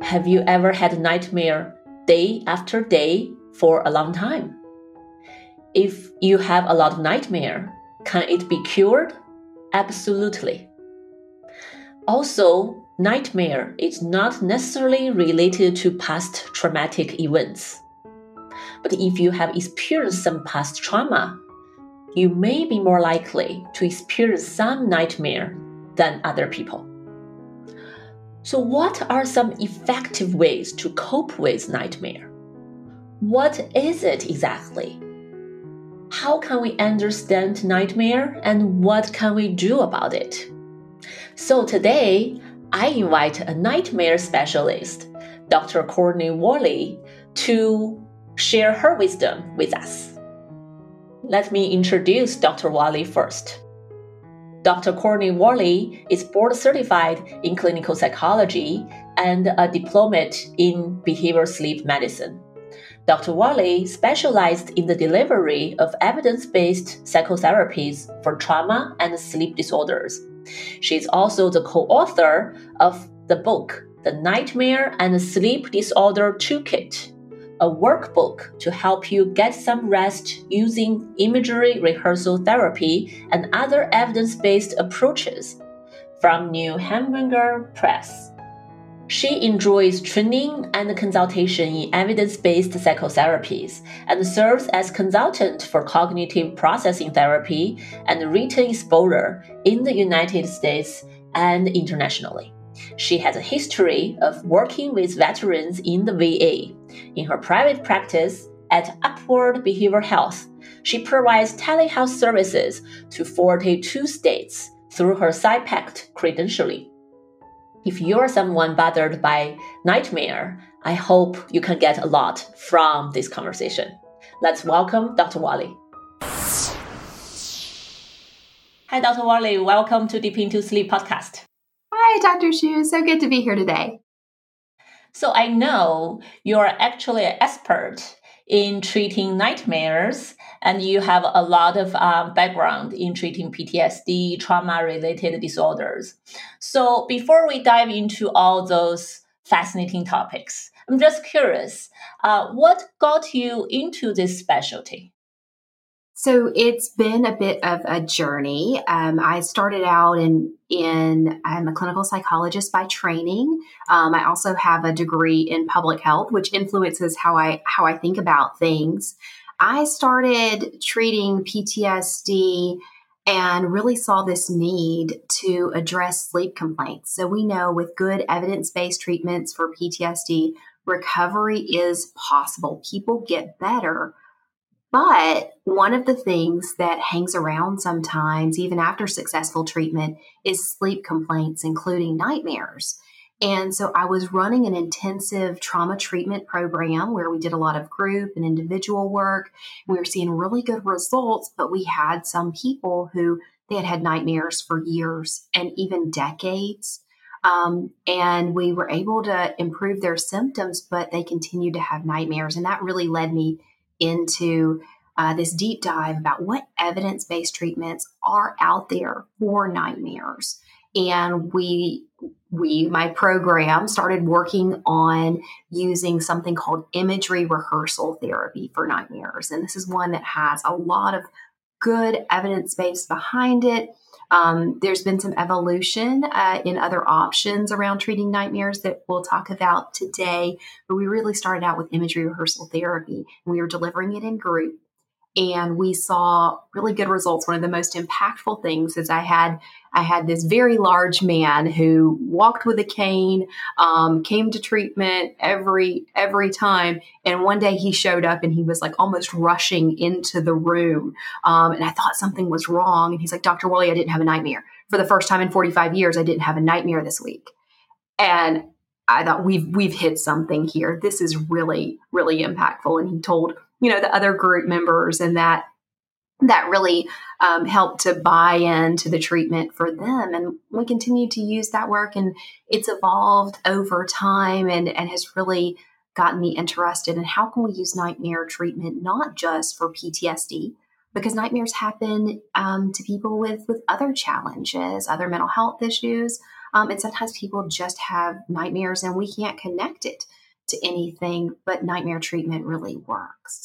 Have you ever had a nightmare day after day for a long time? If you have a lot of nightmare, can it be cured? Absolutely. Also, nightmare is not necessarily related to past traumatic events. But if you have experienced some past trauma, you may be more likely to experience some nightmare than other people. So what are some effective ways to cope with nightmare? What is it exactly? How can we understand nightmare and what can we do about it? So today, I invite a nightmare specialist, Dr. Courtney Worley, to share her wisdom with us. Let me introduce Dr. Worley first. Dr. Courtney Worley is board certified in clinical psychology and a diplomate in behavioral sleep medicine. Dr. Worley specialized in the delivery of evidence-based psychotherapies for trauma and sleep disorders. She is also the co-author of the book, The Nightmare and Sleep Disorder Toolkit, a workbook to help you get some rest using imagery rehearsal therapy and other evidence-based approaches from New Hamburger Press. She enjoys training and consultation in evidence-based psychotherapies and serves as consultant for cognitive processing therapy and written exposure in the United States and internationally. She has a history of working with veterans in the VA. In her private practice at Upward Behavioral Health, she provides telehealth services to 42 states through her PsyPact credentialing. If you're someone bothered by nightmare, I hope you can get a lot from this conversation. Let's welcome Dr. Worley. Hi, Dr. Worley. Welcome to Deep Into Sleep podcast. Hi, Dr. Xu. So good to be here today. So I know you're actually an expert in treating nightmares, and you have a lot of background in treating PTSD, trauma-related disorders. So before we dive into all those fascinating topics, I'm just curious, what got you into this specialty? So it's been a bit of a journey. I started out I'm a clinical psychologist by training. I also have a degree in public health, which influences how I think about things. I started treating PTSD and really saw this need to address sleep complaints. So we know with good evidence-based treatments for PTSD, recovery is possible. People get better. But one of the things that hangs around sometimes, even after successful treatment, is sleep complaints, including nightmares. And so I was running an intensive trauma treatment program where we did a lot of group and individual work. We were seeing really good results, but we had some people who they had had nightmares for years and even decades. And we were able to improve their symptoms, but they continued to have nightmares. And that really led me into this deep dive about what evidence-based treatments are out there for nightmares. And my program started working on using something called imagery rehearsal therapy for nightmares. And this is one that has a lot of good evidence base behind it. There's been some evolution in other options around treating nightmares that we'll talk about today, but we really started out with imagery rehearsal therapy. We were delivering it in group, and we saw really good results. One of the most impactful things is I had this very large man who walked with a cane, came to treatment every time. And one day he showed up and he was like almost rushing into the room. And I thought something was wrong. And he's like, Dr. Worley, I didn't have a nightmare. For the first time in 45 years, I didn't have a nightmare this week. And I thought we've hit something here. This is really, really impactful. And he told, the other group members, and that really helped to buy into the treatment for them. And we continue to use that work, and it's evolved over time and has really gotten me interested in how can we use nightmare treatment, not just for PTSD, because nightmares happen to people with other challenges, other mental health issues, And sometimes people just have nightmares and we can't connect it to anything, but nightmare treatment really works.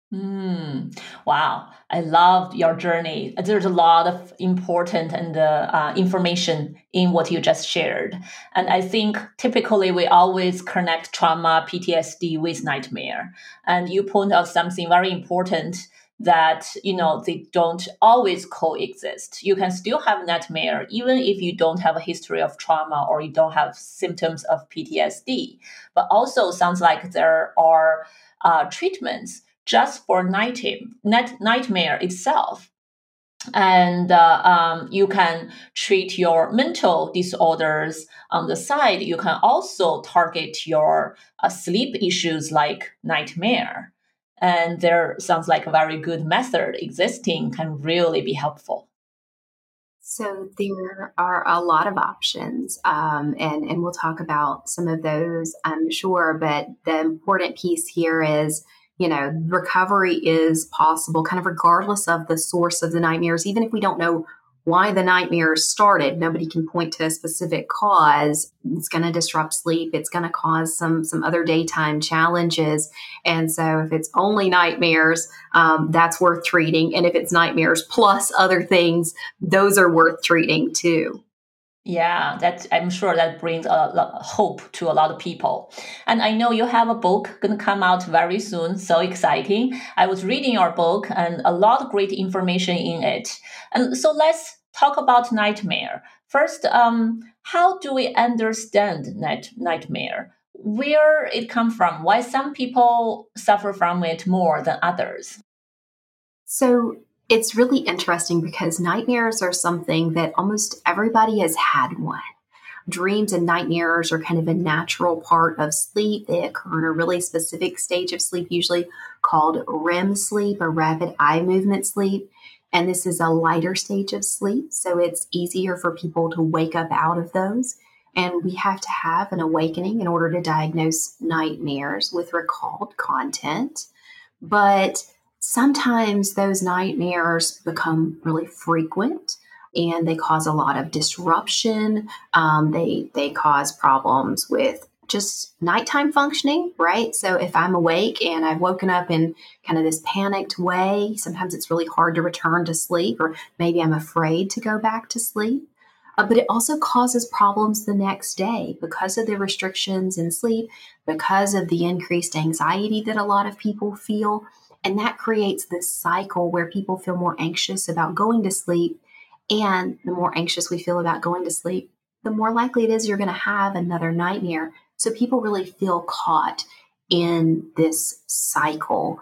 Wow, I loved your journey. There's a lot of important and information in what you just shared. And I think typically we always connect trauma, PTSD with nightmare. And you point out something very important that, they don't always coexist. You can still have nightmare even if you don't have a history of trauma or you don't have symptoms of PTSD. But also sounds like there are treatments just for nightmare itself. And you can treat your mental disorders on the side. You can also target your sleep issues like nightmare. And there sounds like a very good method existing can really be helpful. So there are a lot of options, and we'll talk about some of those, I'm sure. But the important piece here is, recovery is possible, kind of regardless of the source of the nightmares. Even if we don't know why the nightmares started, nobody can point to a specific cause. It's going to disrupt sleep. It's going to cause some other daytime challenges. And so, if it's only nightmares, that's worth treating. And if it's nightmares plus other things, those are worth treating too. Yeah, I'm sure that brings a lot hope to a lot of people. And I know you have a book going to come out very soon. So exciting. I was reading your book and a lot of great information in it. And so let's talk about nightmare. First, how do we understand nightmare? Where it come from? Why some people suffer from it more than others? So it's really interesting because nightmares are something that almost everybody has had one. Dreams and nightmares are kind of a natural part of sleep. They occur in a really specific stage of sleep, usually called REM sleep or rapid eye movement sleep. And this is a lighter stage of sleep. So it's easier for people to wake up out of those. And we have to have an awakening in order to diagnose nightmares with recalled content. But sometimes those nightmares become really frequent and they cause a lot of disruption. They cause problems with just nighttime functioning, right? So if I'm awake and I've woken up in kind of this panicked way, sometimes it's really hard to return to sleep, or maybe I'm afraid to go back to sleep. But it also causes problems the next day because of the restrictions in sleep, because of the increased anxiety that a lot of people feel. And that creates this cycle where people feel more anxious about going to sleep. And the more anxious we feel about going to sleep, the more likely it is you're going to have another nightmare. So people really feel caught in this cycle.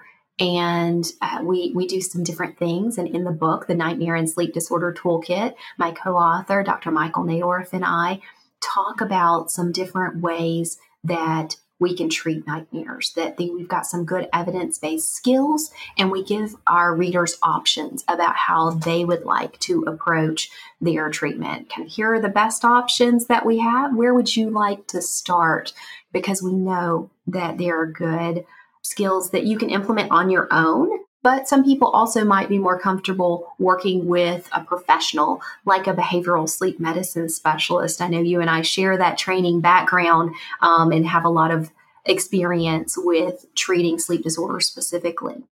And we do some different things. And in the book, The Nightmare and Sleep Disorder Toolkit, my co-author, Dr. Michael Nadorf, and I talk about some different ways that we can treat nightmares, that we've got some good evidence-based skills, and we give our readers options about how they would like to approach their treatment. Here are the best options that we have. Where would you like to start? Because we know that there are good skills that you can implement on your own. But some people also might be more comfortable working with a professional like a behavioral sleep medicine specialist. I know you and I share that training background and have a lot of experience with treating sleep disorders specifically.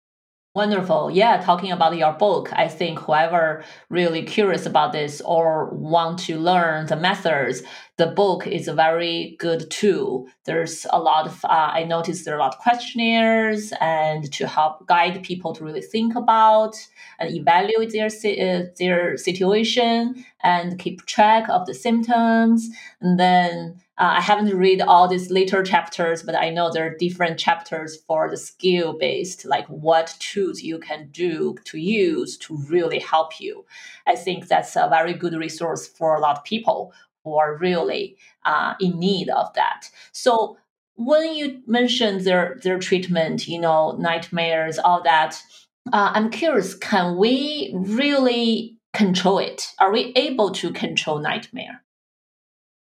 Wonderful. Yeah, talking about your book, I think whoever really curious about this or want to learn the methods, the book is a very good tool. There's a lot of, I noticed there are a lot of questionnaires and to help guide people to really think about and evaluate their situation and keep track of the symptoms. And then I haven't read all these later chapters, but I know there are different chapters for the skill based, like what tools you can do to use to really help you. I think that's a very good resource for a lot of people who are really in need of that. So when you mentioned their treatment, nightmares, all that, I'm curious, can we really control it? Are we able to control nightmare?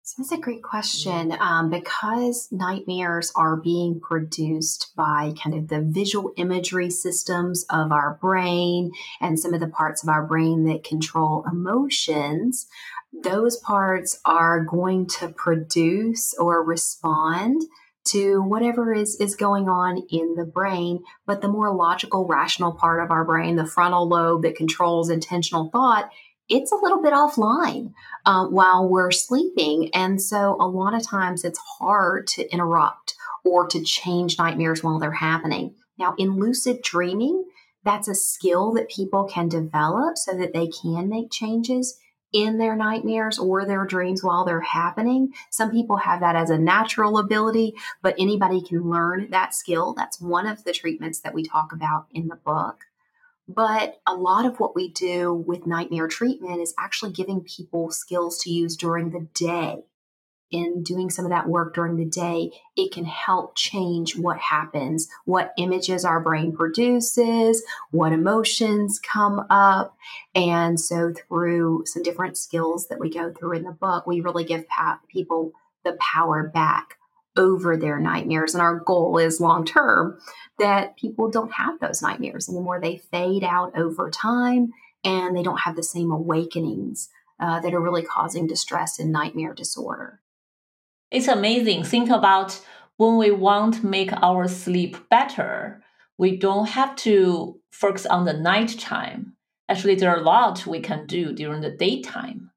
So that's a great question. Because nightmares are being produced by kind of the visual imagery systems of our brain and some of the parts of our brain that control emotions, those parts are going to produce or respond to whatever is going on in the brain. But the more logical, rational part of our brain, the frontal lobe that controls intentional thought, it's a little bit offline while we're sleeping. And so a lot of times it's hard to interrupt or to change nightmares while they're happening. Now, in lucid dreaming, that's a skill that people can develop so that they can make changes in their nightmares or their dreams while they're happening. Some people have that as a natural ability, but anybody can learn that skill. That's one of the treatments that we talk about in the book. But a lot of what we do with nightmare treatment is actually giving people skills to use during the day. In doing some of that work during the day, it can help change what happens, what images our brain produces, what emotions come up. And so, through some different skills that we go through in the book, we really give people the power back over their nightmares. And our goal is long term that people don't have those nightmares anymore. They fade out over time and they don't have the same awakenings that are really causing distress and nightmare disorder. It's amazing. Think about when we want to make our sleep better, we don't have to focus on the nighttime. Actually, there are a lot we can do during the daytime.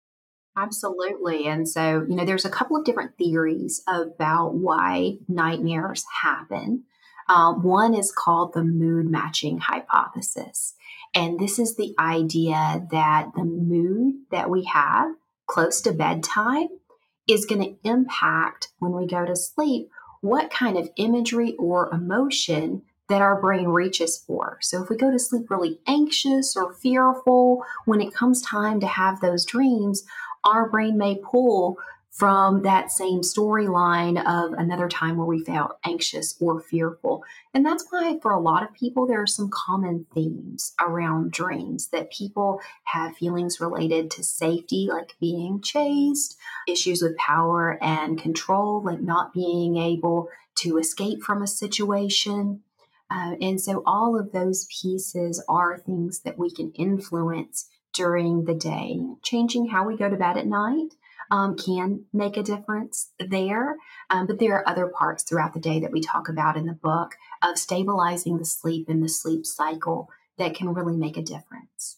Absolutely. And so, there's a couple of different theories about why nightmares happen. One is called the mood matching hypothesis. And this is the idea that the mood that we have close to bedtime is going to impact when we go to sleep what kind of imagery or emotion that our brain reaches for. So if we go to sleep really anxious or fearful, when it comes time to have those dreams, our brain may pull from that same storyline of another time where we felt anxious or fearful. And that's why for a lot of people, there are some common themes around dreams that people have feelings related to safety, like being chased, issues with power and control, like not being able to escape from a situation. And so all of those pieces are things that we can influence during the day. Changing how we go to bed at night can make a difference there. But there are other parts throughout the day that we talk about in the book of stabilizing the sleep and the sleep cycle that can really make a difference.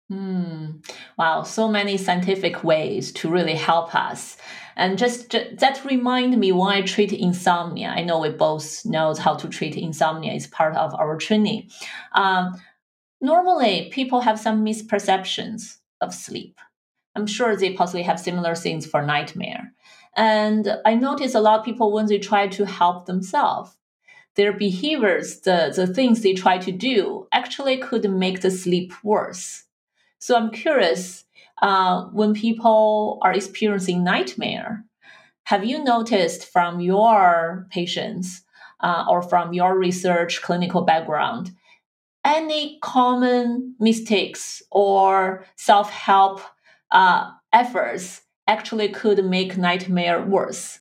Wow, so many scientific ways to really help us. And just that remind me when I treat insomnia. I know we both know how to treat insomnia. It's part of our training. Normally, people have some misperceptions of sleep. I'm sure they possibly have similar things for nightmare. And I notice a lot of people, when they try to help themselves, their behaviors, the things they try to do, actually could make the sleep worse. So I'm curious, when people are experiencing nightmare, have you noticed from your patients or from your research clinical background, any common mistakes or self-help efforts actually could make nightmare worse?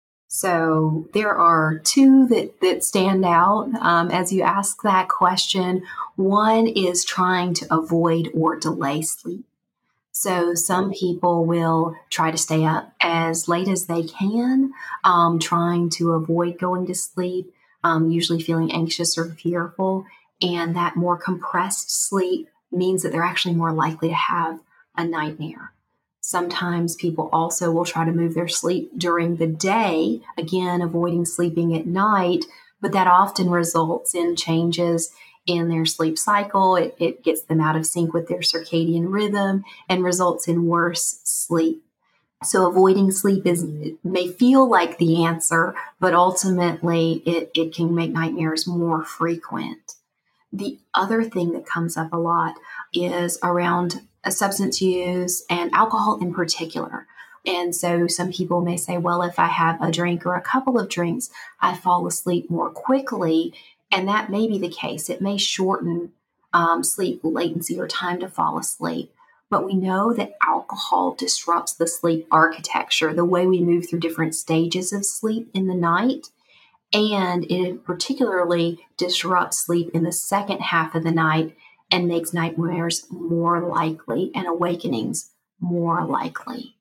So there are two that stand out as you ask that question. One is trying to avoid or delay sleep. So some people will try to stay up as late as they can, trying to avoid going to sleep, usually feeling anxious or fearful. And that more compressed sleep means that they're actually more likely to have a nightmare. Sometimes people also will try to move their sleep during the day, again, avoiding sleeping at night, but that often results in changes in their sleep cycle. It gets them out of sync with their circadian rhythm and results in worse sleep. So avoiding sleep may feel like the answer, but ultimately it can make nightmares more frequent. The other thing that comes up a lot is around substance use and alcohol in particular. And so some people may say, well, if I have a drink or a couple of drinks, I fall asleep more quickly. And that may be the case. It may shorten sleep latency or time to fall asleep. but we know that alcohol disrupts the sleep architecture, the way we move through different stages of sleep in the night. And it particularly disrupts sleep in the second half of the night and makes nightmares more likely and awakenings more likely.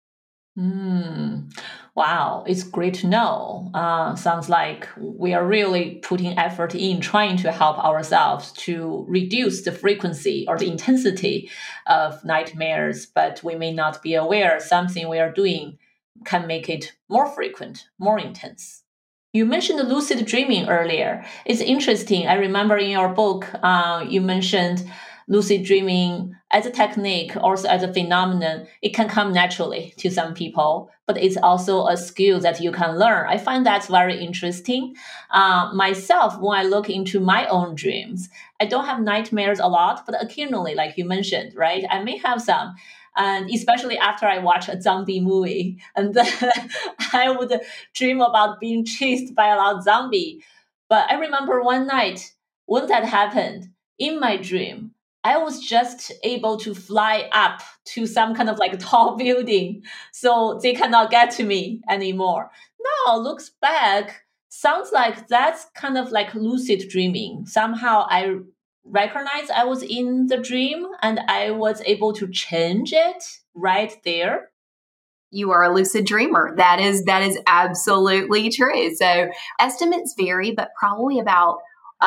Wow, it's great to know. Sounds like we are really putting effort in trying to help ourselves to reduce the frequency or the intensity of nightmares, but we may not be aware something we are doing can make it more frequent, more intense. You mentioned lucid dreaming earlier. It's interesting. I remember in your book, you mentioned lucid dreaming as a technique, also as a phenomenon. It can come naturally to some people, but it's also a skill that you can learn. I find that very interesting. Myself, when I look into my own dreams, I don't have nightmares a lot, but occasionally, like you mentioned, right, I may have some. And especially after I watch a zombie movie, and then I would dream about being chased by a loud zombie. But I remember one night when that happened in my dream, I was just able to fly up to some kind of like tall building, so they cannot get to me anymore. Now, looks back, sounds like that's kind of like lucid dreaming. Somehow I recognized I was in the dream and I was able to change it right there. You are a lucid dreamer. That is absolutely true. So estimates vary, but probably about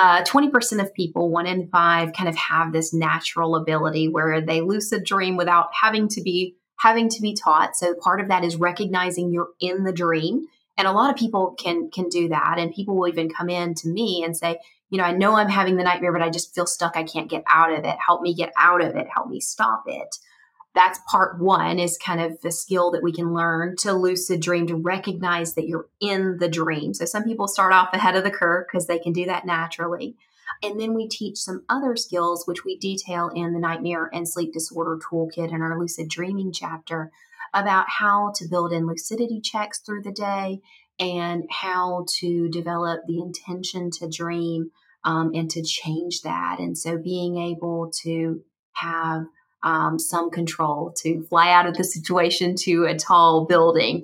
20% of people, 1 in 5, kind of have this natural ability where they lucid dream without having to be taught. So part of that is recognizing you're in the dream. And a lot of people can do that. And people will even come in to me and say, I know I'm having the nightmare, but I just feel stuck. I can't get out of it. Help me get out of it. Help me stop it. That's part one, is kind of the skill that we can learn to lucid dream, to recognize that you're in the dream. So some people start off ahead of the curve because they can do that naturally. And then we teach some other skills, which we detail in the Nightmare and Sleep Disorder Toolkit in our lucid dreaming chapter, about how to build in lucidity checks through the day and how to develop the intention to dream, and to change that. And so being able to have some control, to fly out of the situation to a tall building,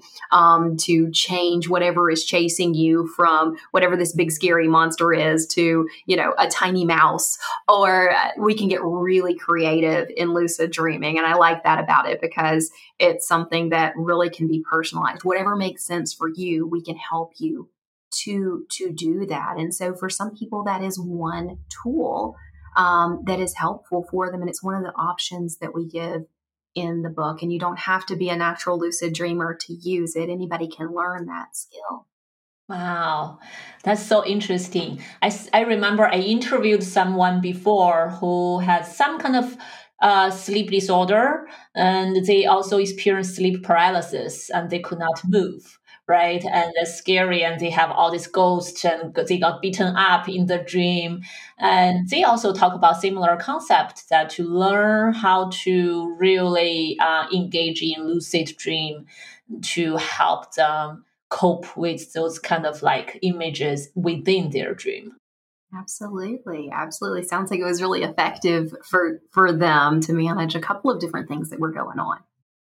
to change whatever is chasing you from whatever this big scary monster is to, a tiny mouse. Or we can get really creative in lucid dreaming. And I like that about it because it's something that really can be personalized. Whatever makes sense for you, we can help you to do that. And so for some people, that is one tool that is helpful for them. And it's one of the options that we give in the book. And you don't have to be a natural lucid dreamer to use it. Anybody can learn that skill. Wow, that's so interesting. I remember I interviewed someone before who had some kind of sleep disorder, and they also experienced sleep paralysis and they could not move. Right. And that's scary. And they have all these ghosts and they got beaten up in the dream. And they also talk about similar concept that to learn how to really engage in lucid dream to help them cope with those kind of like images within their dream. Absolutely. Absolutely. Sounds like it was really effective for them to manage a couple of different things that were going on.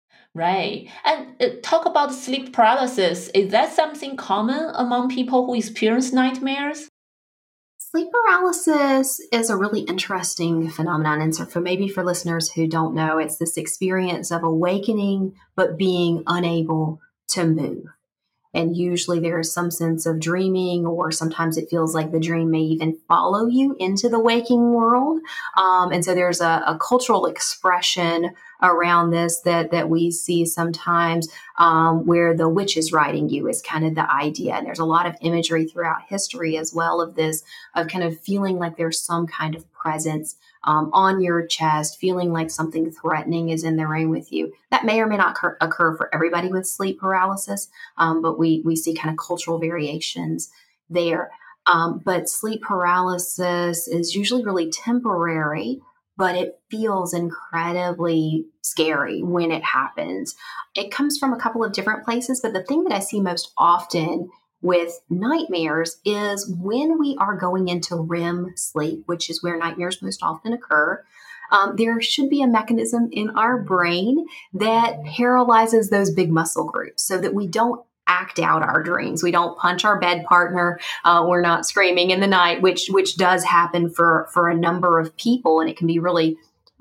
Right. And talk about sleep paralysis. Is that something common among people who experience nightmares? Sleep paralysis is a really interesting phenomenon. And so for listeners who don't know, it's this experience of awakening, but being unable to move. And usually there is some sense of dreaming, or sometimes it feels like the dream may even follow you into the waking world. And so there's a cultural expression around this that we see sometimes, where the witch is riding you is kind of the idea. And there's a lot of imagery throughout history as well of this, of kind of feeling like there's some kind of presence on your chest, feeling like something threatening is in the room with you. That may or may not occur for everybody with sleep paralysis, but we see kind of cultural variations there. But sleep paralysis is usually really temporary, but it feels incredibly scary when it happens. It comes from a couple of different places, but the thing that I see most often with nightmares is when we are going into REM sleep, which is where nightmares most often occur. there should be a mechanism in our brain that paralyzes those big muscle groups so that we don't act out our dreams. We don't punch our bed partner. We're not screaming in the night, which does happen for a number of people, and it can be really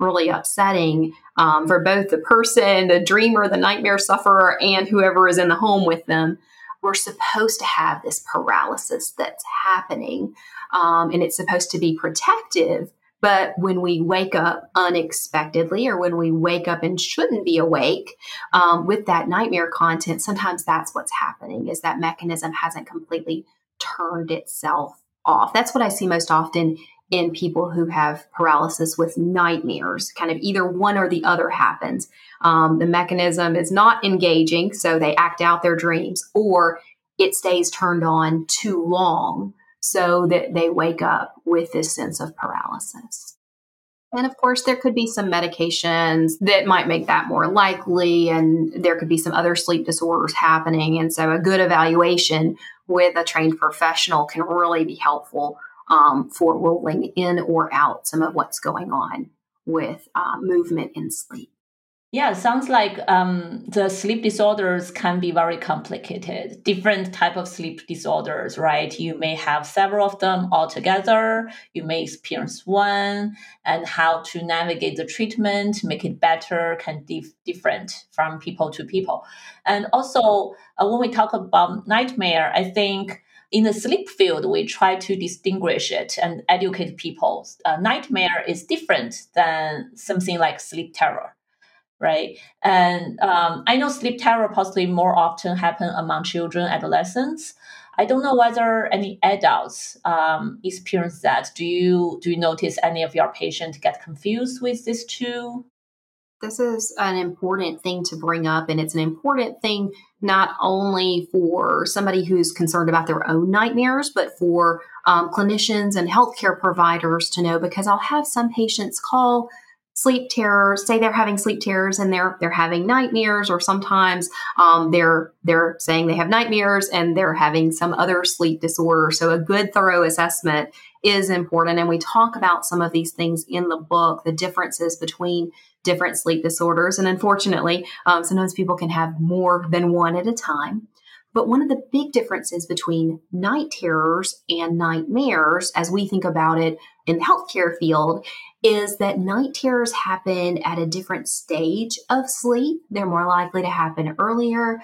upsetting for both the person, the dreamer, the nightmare sufferer, and whoever is in the home with them. We're supposed to have this paralysis that's happening, and it's supposed to be protective. But when we wake up unexpectedly, or when we wake up and shouldn't be awake with that nightmare content, sometimes that's what's happening, is that mechanism hasn't completely turned itself off. That's what I see most often in people who have paralysis with nightmares. Kind of either one or the other happens. The mechanism is not engaging, so they act out their dreams, or it stays turned on too long so that they wake up with this sense of paralysis. And of course, there could be some medications that might make that more likely, and there could be some other sleep disorders happening. And so a good evaluation with a trained professional can really be helpful for ruling in or out some of what's going on with movement in sleep. Yeah, it sounds like the sleep disorders can be very complicated. Different type of sleep disorders, right? You may have several of them all together. You may experience one, and how to navigate the treatment, make it better, can different from people to people. And also, when we talk about nightmare, I think in the sleep field, we try to distinguish it and educate people. Nightmare is different than something like sleep terror. Right. And I know sleep terror possibly more often happen among children, adolescents. I don't know whether any adults experience that. Do you notice any of your patients get confused with this too? This is an important thing to bring up, and it's an important thing not only for somebody who's concerned about their own nightmares, but for clinicians and healthcare providers to know, because I'll have some patients call sleep terrors, say they're having sleep terrors and they're having nightmares, or sometimes they're saying they have nightmares and they're having some other sleep disorder. So a good thorough assessment is important. And we talk about some of these things in the book, the differences between different sleep disorders. And unfortunately, sometimes people can have more than one at a time. But one of the big differences between night terrors and nightmares, as we think about it in the healthcare field, is that night terrors happen at a different stage of sleep. They're more likely to happen earlier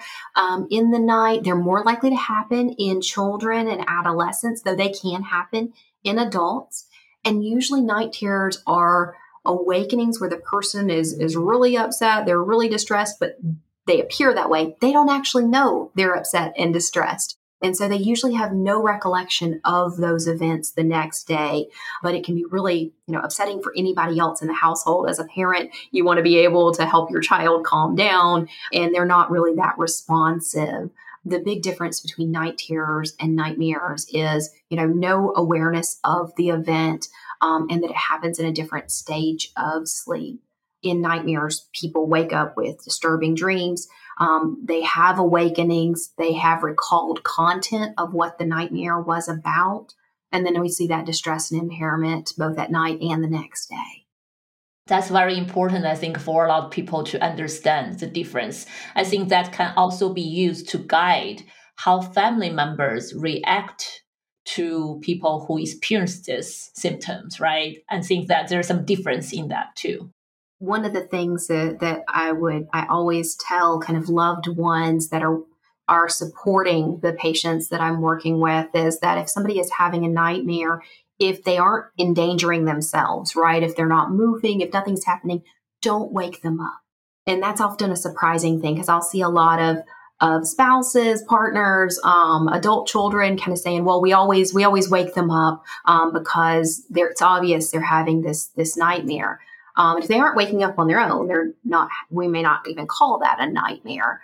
in the night. They're more likely to happen in children and adolescents, though they can happen in adults. And usually night terrors are awakenings where the person is really upset, they're really distressed, but they appear that way. They don't actually know they're upset and distressed. And so they usually have no recollection of those events the next day. But it can be really, upsetting for anybody else in the household. As a parent, you want to be able to help your child calm down, and they're not really that responsive. The big difference between night terrors and nightmares is, no awareness of the event, and that it happens in a different stage of sleep. In nightmares, people wake up with disturbing dreams. They have awakenings. They have recalled content of what the nightmare was about. And then we see that distress and impairment both at night and the next day. That's very important, I think, for a lot of people to understand the difference. I think that can also be used to guide how family members react to people who experience these symptoms, right? And think that there's some difference in that too. One of the things that I always tell kind of loved ones that are supporting the patients that I'm working with is that if somebody is having a nightmare, if they aren't endangering themselves, right? If they're not moving, if nothing's happening, don't wake them up. And that's often a surprising thing, because I'll see a lot of spouses, partners, adult children kind of saying, well, we always wake them up because it's obvious they're having this nightmare. If they aren't waking up on their own, we may not even call that a nightmare.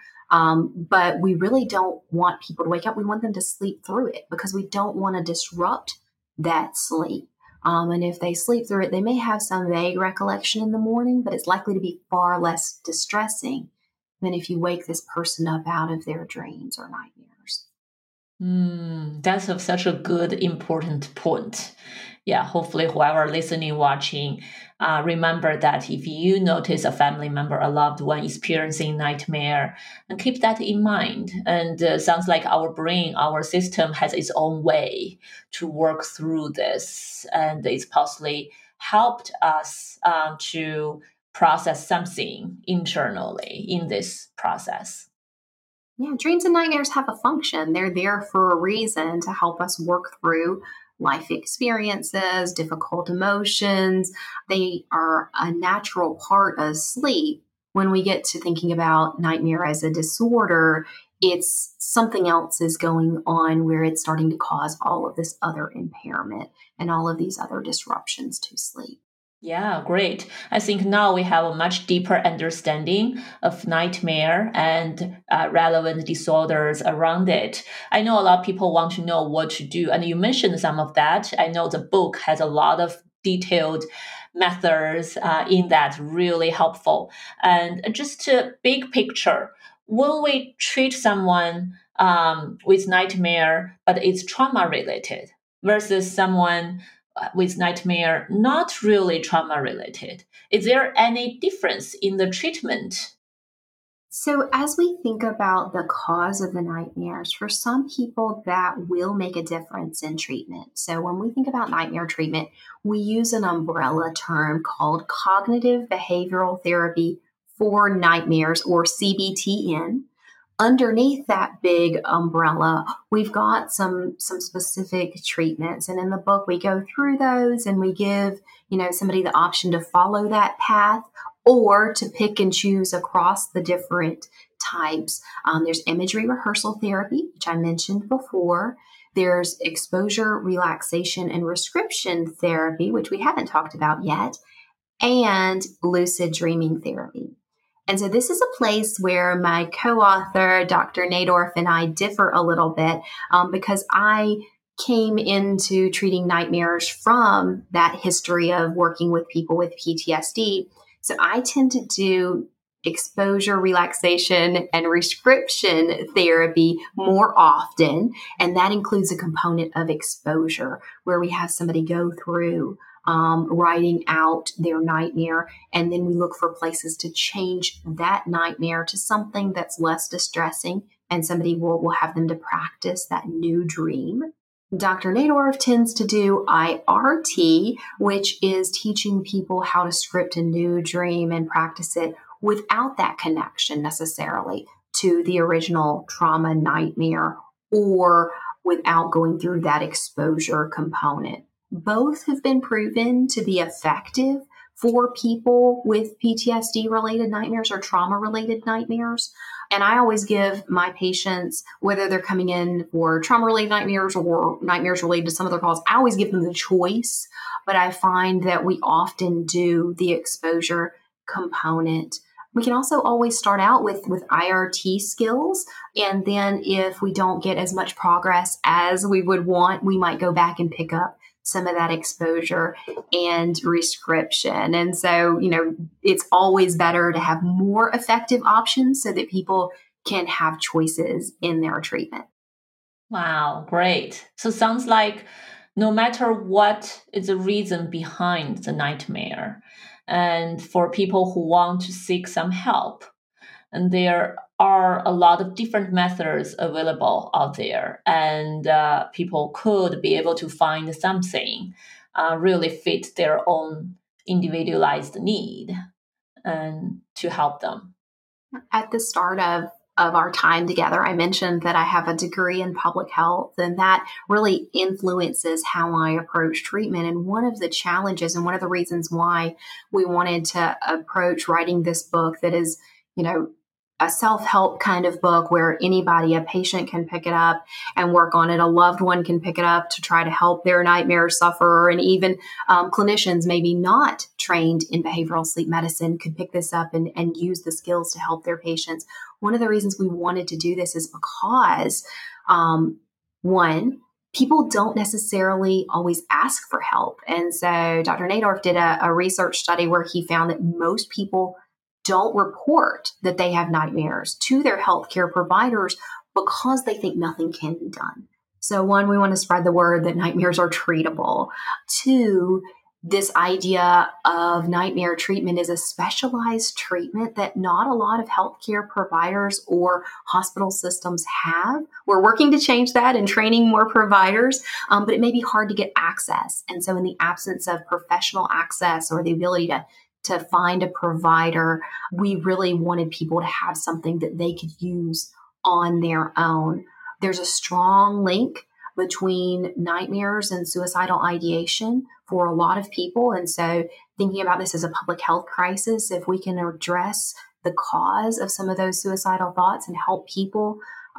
But we really don't want people to wake up. We want them to sleep through it, because we don't want to disrupt that sleep. And if they sleep through it, they may have some vague recollection in the morning, but it's likely to be far less distressing than if you wake this person up out of their dreams or nightmares. Such a good, important point. Yeah, hopefully whoever listening, watching, remember that if you notice a family member, a loved one experiencing nightmare, and keep that in mind. And sounds like our brain, our system has its own way to work through this, and it's possibly helped us to process something internally in this process. Yeah, dreams and nightmares have a function. They're there for a reason to help us work through life experiences, difficult emotions. They are a natural part of sleep. When we get to thinking about nightmare as a disorder, it's something else is going on where it's starting to cause all of this other impairment and all of these other disruptions to sleep. Yeah, great. I think now we have a much deeper understanding of nightmare and relevant disorders around it. I know a lot of people want to know what to do, and you mentioned some of that. I know the book has a lot of detailed methods in that, really helpful. And just to big picture, when we treat someone with nightmare, but it's trauma related, versus someone with nightmare not really trauma related. Is there any difference in the treatment? So, as we think about the cause of the nightmares, for some people that will make a difference in treatment. So, when we think about nightmare treatment, we use an umbrella term called cognitive behavioral therapy for nightmares, or CBTN. Underneath that big umbrella, we've got some specific treatments, and in the book we go through those and we give somebody the option to follow that path or to pick and choose across the different types. There's imagery rehearsal therapy, which I mentioned before. There's exposure, relaxation, and prescription therapy, which we haven't talked about yet, and lucid dreaming therapy. And so this is a place where my co-author, Dr. Nadorf, and I differ a little bit because I came into treating nightmares from that history of working with people with PTSD. So I tend to do exposure, relaxation, and prescription therapy more often. And that includes a component of exposure where we have somebody go through writing out their nightmare. And then we look for places to change that nightmare to something that's less distressing. And somebody will have them to practice that new dream. Dr. Nadorf tends to do IRT, which is teaching people how to script a new dream and practice it without that connection necessarily to the original trauma nightmare or without going through that exposure component. Both have been proven to be effective for people with PTSD related nightmares or trauma related nightmares. And I always give my patients, whether they're coming in for trauma related nightmares or nightmares related to some other cause, I always give them the choice. But I find that we often do the exposure component. We can also always start out with IRT skills. And then if we don't get as much progress as we would want, we might go back and pick up some of that exposure and prescription. And so, it's always better to have more effective options so that people can have choices in their treatment. Wow, great. So sounds like no matter what is the reason behind the nightmare, and for people who want to seek some help, and there are a lot of different methods available out there, and people could be able to find something really fit their own individualized need and to help them. At the start of our time together, I mentioned that I have a degree in public health, and that really influences how I approach treatment. And one of the challenges and one of the reasons why we wanted to approach writing this book that is, a self-help kind of book where anybody, a patient can pick it up and work on it. A loved one can pick it up to try to help their nightmare sufferer. And even clinicians, maybe not trained in behavioral sleep medicine, could pick this up and use the skills to help their patients. One of the reasons we wanted to do this is because, one, people don't necessarily always ask for help. And so Dr. Nadorf did a research study where he found that most people don't report that they have nightmares to their healthcare providers because they think nothing can be done. So one, we want to spread the word that nightmares are treatable. Two, this idea of nightmare treatment is a specialized treatment that not a lot of healthcare providers or hospital systems have. We're working to change that and training more providers, but it may be hard to get access. And so in the absence of professional access or the ability to find a provider, we really wanted people to have something that they could use on their own. There's a strong link between nightmares and suicidal ideation for a lot of people. And so thinking about this as a public health crisis, if we can address the cause of some of those suicidal thoughts and help people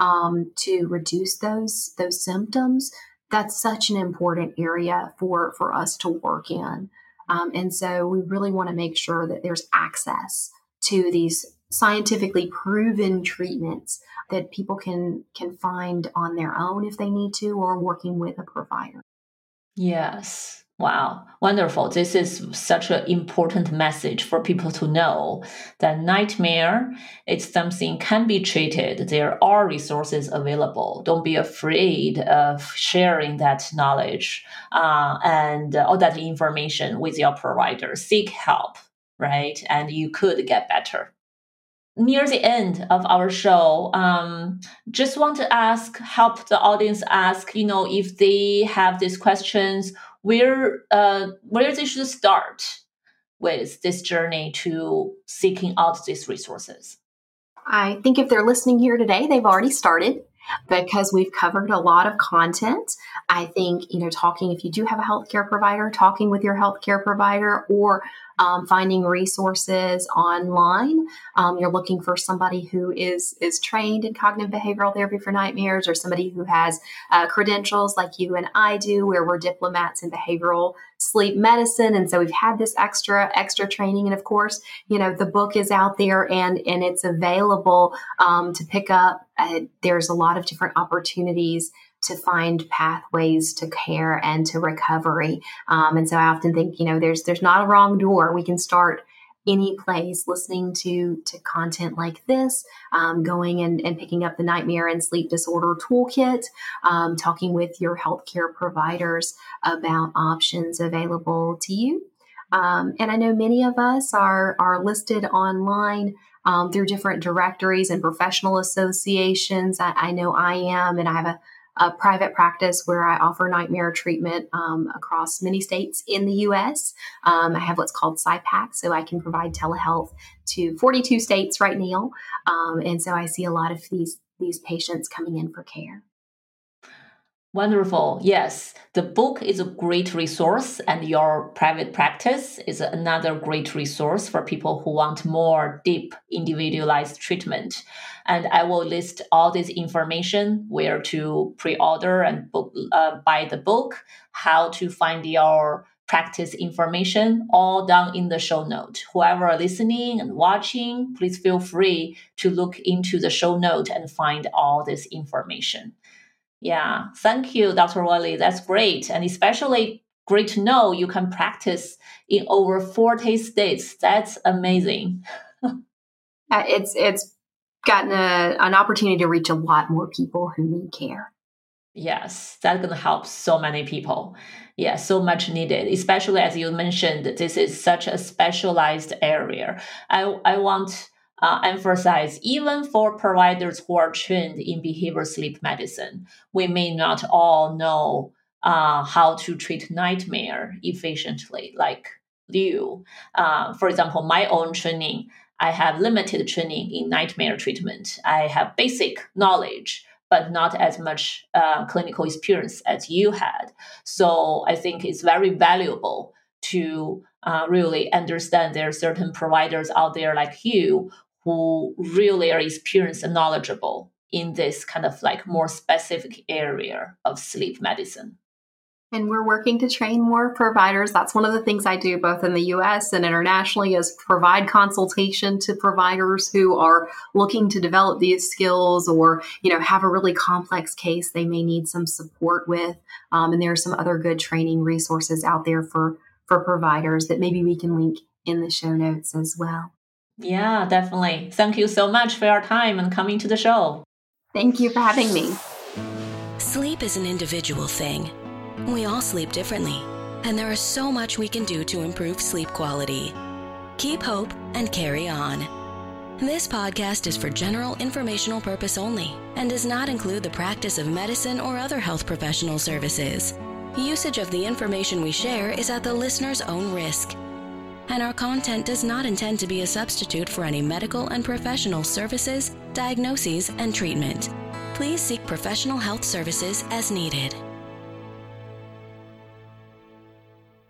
to reduce those symptoms, that's such an important area for us to work in. And so we really want to make sure that there's access to these scientifically proven treatments that people can find on their own if they need to, or working with a provider. Yes. Wow. Wonderful. This is such an important message for people to know that nightmare is something can be treated. There are resources available. Don't be afraid of sharing that knowledge and all that information with your provider. Seek help, right? And you could get better. Near the end of our show, just want to help the audience ask, if they have these questions, where they should start with this journey to seeking out these resources. I think if they're listening here today, they've already started because we've covered a lot of content. I think, talking, if you do have a healthcare provider, talking with your healthcare provider, or finding resources online. You're looking for somebody who is trained in cognitive behavioral therapy for nightmares, or somebody who has credentials like you and I do, where we're diplomats in behavioral sleep medicine. And so we've had this extra training. And of course, the book is out there and it's available to pick up. There's a lot of different opportunities to find pathways to care and to recovery. And so I often think, there's not a wrong door. We can start any place listening to content like this, going and picking up the Nightmare and Sleep Disorder Toolkit, talking with your healthcare providers about options available to you. And I know many of us are listed online through different directories and professional associations. I know I am, and I have a private practice where I offer nightmare treatment across many states in the U.S. I have what's called SIPAC, so I can provide telehealth to 42 states right now. And so I see a lot of these patients coming in for care. Wonderful. Yes, the book is a great resource, and your private practice is another great resource for people who want more deep, individualized treatment. And I will list all this information, where to pre-order and buy the book, how to find your practice information, all down in the show note. Whoever are listening and watching, please feel free to look into the show note and find all this information. Yeah, thank you, Dr. Wally. That's great. And especially great to know you can practice in over 40 states. That's amazing. It's gotten an opportunity to reach a lot more people who need care. Yes, that's going to help so many people. Yeah, so much needed, especially as you mentioned, this is such a specialized area. I want emphasize, even for providers who are trained in behavioral sleep medicine, we may not all know how to treat nightmare efficiently like you. For example, my own training, I have limited training in nightmare treatment. I have basic knowledge, but not as much clinical experience as you had. So I think it's very valuable to really understand there are certain providers out there like you who really are experienced and knowledgeable in this kind of like more specific area of sleep medicine. And we're working to train more providers. That's one of the things I do both in the US and internationally, is provide consultation to providers who are looking to develop these skills, or, have a really complex case they may need some support with. And there are some other good training resources out there for providers that maybe we can link in the show notes as well. Yeah, definitely. Thank you so much for your time and coming to the show. Thank you for having me. Sleep is an individual thing. We all sleep differently, and there is so much we can do to improve sleep quality. Keep hope and carry on. This podcast is for general informational purpose only and does not include the practice of medicine or other health professional services. Usage of the information we share is at the listener's own risk, and our content does not intend to be a substitute for any medical and professional services, diagnoses, and treatment. Please seek professional health services as needed.